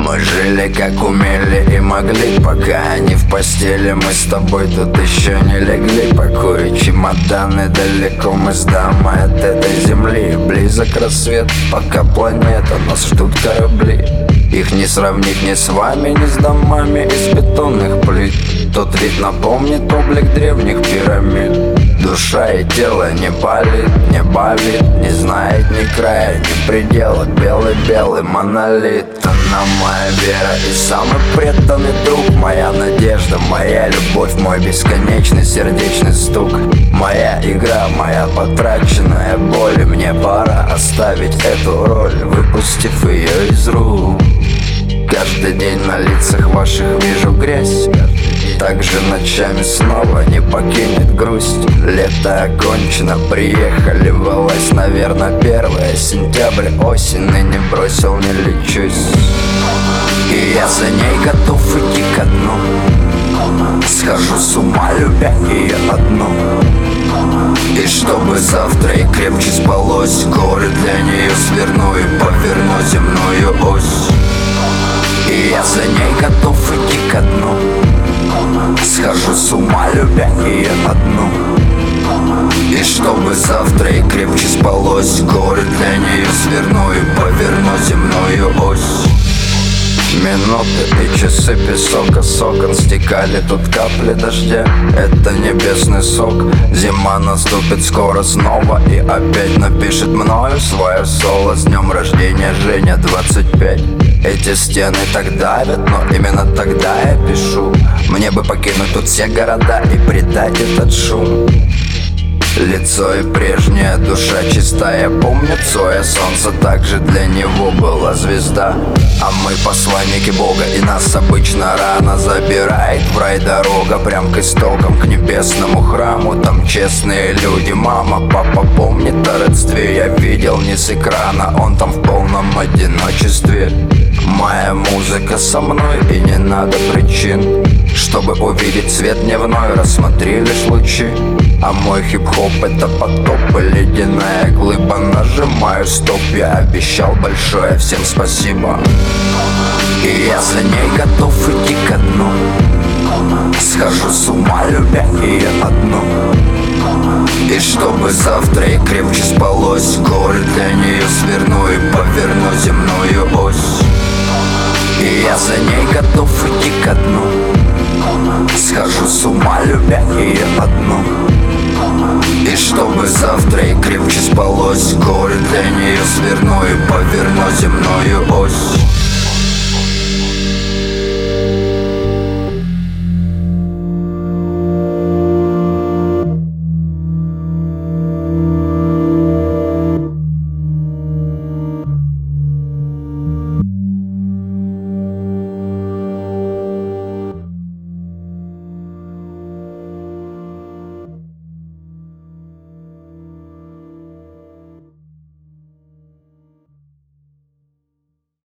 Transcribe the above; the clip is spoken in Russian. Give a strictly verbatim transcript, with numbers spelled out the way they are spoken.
Мы жили как умели и могли, пока они в постели. Мы с тобой тут еще не легли, пакуя чемоданы. Далеко мы с дамой от этой земли. Близок рассвет, пока планета, нас ждут корабли. Их не сравнить ни с вами, ни с домами из бетонных плит. Тот вид напомнит облик древних пирамид. Душа и тело не болит, не бавит, не знает ни края, ни предела. Белый-белый монолит. Она моя вера и самый преданный друг. Моя надежда, моя любовь, мой бесконечный сердечный стук. Моя игра, моя потраченная боль. И мне пора оставить эту роль, выпустив ее из рук. Каждый день на лицах ваших вижу грязь. Также ночами снова не покинет грусть. Лето окончено, приехали, волась, наверное, первое. Сентябрь, осень, и не бросил, не лечусь. И я за ней готов идти ко дну. Схожу с ума, любя ее одну. И чтобы завтра и крепче спалось, горы для нее сверну и поверну земную ось. И я за ней готов идти ко дну. Схожу с ума, любя ее одну. И чтобы завтра и крепче спалось, горы для нее сверну и поверну земную ось. Минуты и часы песока с окон стекали, тут капли дождя. Это небесный сок. Зима наступит скоро снова и опять напишет мною свое соло. С днем рождения, Женя, двадцать пять. Эти стены так давят, но именно тогда я пишу. Мне бы покинуть тут все города и предать этот шум. Лицо и прежняя душа чистая. Помню Цоя, солнце также для него была звезда. А мы посланники Бога, и нас обычно рано забирает в рай дорога. Прям к истокам, к небесному храму. Там честные люди, мама, папа помнит о родстве. Я видел не с экрана, он там в полном одиночестве. Моя музыка со мной, и не надо причин, чтобы увидеть свет дневной, рассмотри лишь лучи. А мой хип-хоп это потоп и ледяная глыба. Нажимаю стоп, я обещал большое, всем спасибо. И я за ней готов идти ко дну. Схожу с ума, любя ее одну. И чтобы завтра и крепче спалось, горы для нее сверну и поверну земную ось. И я за ней готов идти ко дну. Схожу с ума, любя ее одну. И чтобы завтра и крепче спалось, горы для нее сверну и поверну земную ось.